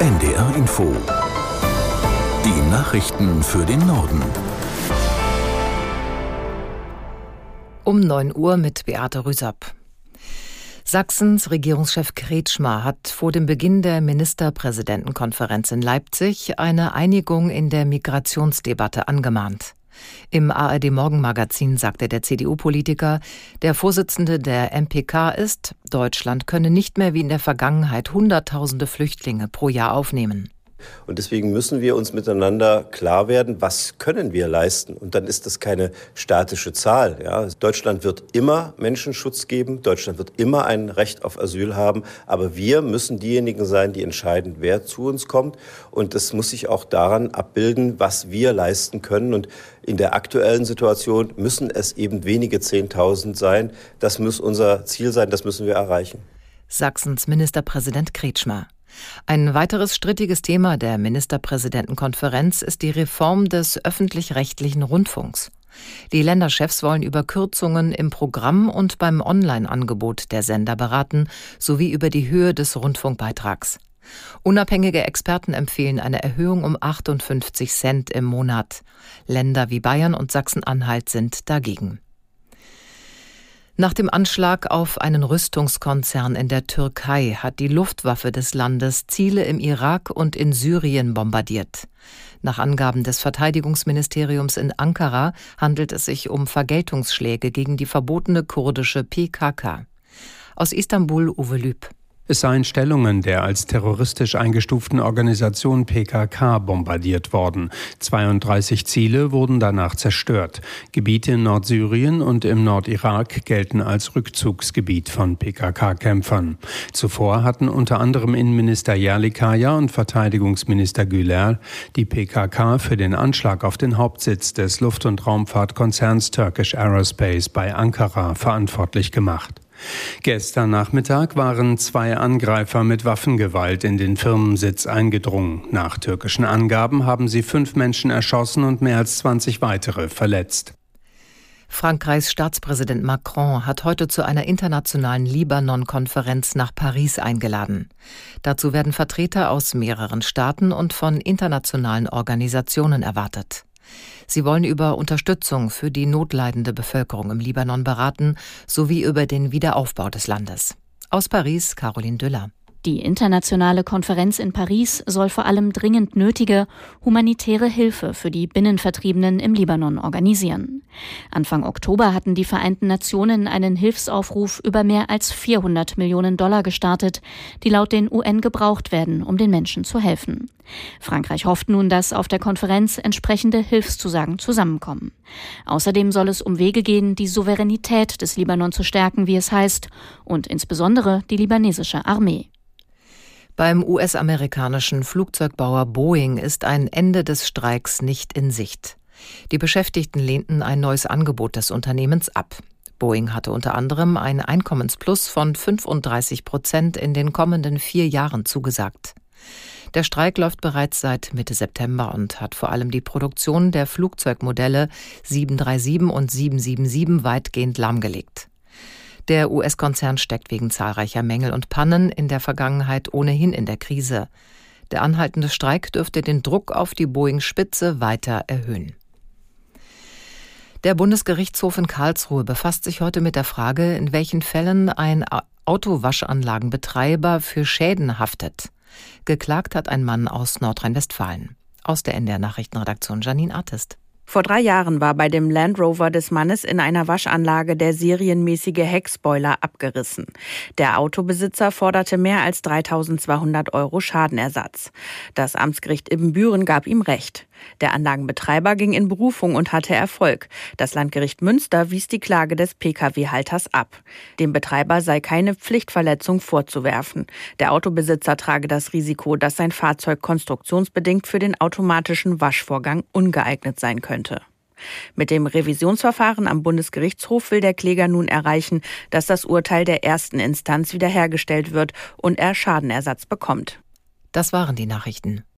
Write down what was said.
NDR Info. Die Nachrichten für den Norden. Um 9 Uhr mit Beate Rüsapp. Sachsens Regierungschef Kretschmer hat vor dem Beginn der Ministerpräsidentenkonferenz in Leipzig eine Einigung in der Migrationsdebatte angemahnt. Im ARD-Morgenmagazin sagte der CDU-Politiker, der Vorsitzende der MPK ist, Deutschland könne nicht mehr wie in der Vergangenheit Hunderttausende Flüchtlinge pro Jahr aufnehmen. Und deswegen müssen wir uns miteinander klar werden, was können wir leisten. Und dann ist das keine statische Zahl. Ja. Deutschland wird immer Menschenschutz geben, Deutschland wird immer ein Recht auf Asyl haben. Aber wir müssen diejenigen sein, die entscheiden, wer zu uns kommt. Und das muss sich auch daran abbilden, was wir leisten können. Und in der aktuellen Situation müssen es eben wenige 10.000 sein. Das muss unser Ziel sein, das müssen wir erreichen. Sachsens Ministerpräsident Kretschmer. Ein weiteres strittiges Thema der Ministerpräsidentenkonferenz ist die Reform des öffentlich-rechtlichen Rundfunks. Die Länderchefs wollen über Kürzungen im Programm und beim Online-Angebot der Sender beraten, sowie über die Höhe des Rundfunkbeitrags. Unabhängige Experten empfehlen eine Erhöhung um 58 Cent im Monat. Länder wie Bayern und Sachsen-Anhalt sind dagegen. Nach dem Anschlag auf einen Rüstungskonzern in der Türkei hat die Luftwaffe des Landes Ziele im Irak und in Syrien bombardiert. Nach Angaben des Verteidigungsministeriums in Ankara handelt es sich um Vergeltungsschläge gegen die verbotene kurdische PKK. Aus Istanbul Uwe Lüb. Es seien Stellungen der als terroristisch eingestuften Organisation PKK bombardiert worden. 32 Ziele wurden danach zerstört. Gebiete in Nordsyrien und im Nordirak gelten als Rückzugsgebiet von PKK-Kämpfern. Zuvor hatten unter anderem Innenminister Yerlikaya und Verteidigungsminister Güler die PKK für den Anschlag auf den Hauptsitz des Luft- und Raumfahrtkonzerns Turkish Aerospace bei Ankara verantwortlich gemacht. Gestern Nachmittag waren 2 Angreifer mit Waffengewalt in den Firmensitz eingedrungen. Nach türkischen Angaben haben sie 5 Menschen erschossen und mehr als 20 weitere verletzt. Frankreichs Staatspräsident Macron hat heute zu einer internationalen Libanon-Konferenz nach Paris eingeladen. Dazu werden Vertreter aus mehreren Staaten und von internationalen Organisationen erwartet. Sie wollen über Unterstützung für die notleidende Bevölkerung im Libanon beraten, sowie über den Wiederaufbau des Landes. Aus Paris, Caroline Düller. Die internationale Konferenz in Paris soll vor allem dringend nötige humanitäre Hilfe für die Binnenvertriebenen im Libanon organisieren. Anfang Oktober hatten die Vereinten Nationen einen Hilfsaufruf über mehr als 400 Millionen Dollar gestartet, die laut den UN gebraucht werden, um den Menschen zu helfen. Frankreich hofft nun, dass auf der Konferenz entsprechende Hilfszusagen zusammenkommen. Außerdem soll es um Wege gehen, die Souveränität des Libanon zu stärken, wie es heißt, und insbesondere die libanesische Armee. Beim US-amerikanischen Flugzeugbauer Boeing ist ein Ende des Streiks nicht in Sicht. Die Beschäftigten lehnten ein neues Angebot des Unternehmens ab. Boeing hatte unter anderem ein Einkommensplus von 35% in den kommenden 4 Jahren zugesagt. Der Streik läuft bereits seit Mitte September und hat vor allem die Produktion der Flugzeugmodelle 737 und 777 weitgehend lahmgelegt. Der US-Konzern steckt wegen zahlreicher Mängel und Pannen in der Vergangenheit ohnehin in der Krise. Der anhaltende Streik dürfte den Druck auf die Boeing-Spitze weiter erhöhen. Der Bundesgerichtshof in Karlsruhe befasst sich heute mit der Frage, in welchen Fällen ein Autowaschanlagenbetreiber für Schäden haftet. Geklagt hat ein Mann aus Nordrhein-Westfalen. Aus der NDR Nachrichtenredaktion Janine Artist. Vor 3 Jahren war bei dem Land Rover des Mannes in einer Waschanlage der serienmäßige Heckspoiler abgerissen. Der Autobesitzer forderte mehr als 3.200 € Schadenersatz. Das Amtsgericht Ibbenbüren gab ihm Recht. Der Anlagenbetreiber ging in Berufung und hatte Erfolg. Das Landgericht Münster wies die Klage des Pkw-Halters ab. Dem Betreiber sei keine Pflichtverletzung vorzuwerfen. Der Autobesitzer trage das Risiko, dass sein Fahrzeug konstruktionsbedingt für den automatischen Waschvorgang ungeeignet sein könnte. Mit dem Revisionsverfahren am Bundesgerichtshof will der Kläger nun erreichen, dass das Urteil der ersten Instanz wiederhergestellt wird und er Schadenersatz bekommt. Das waren die Nachrichten.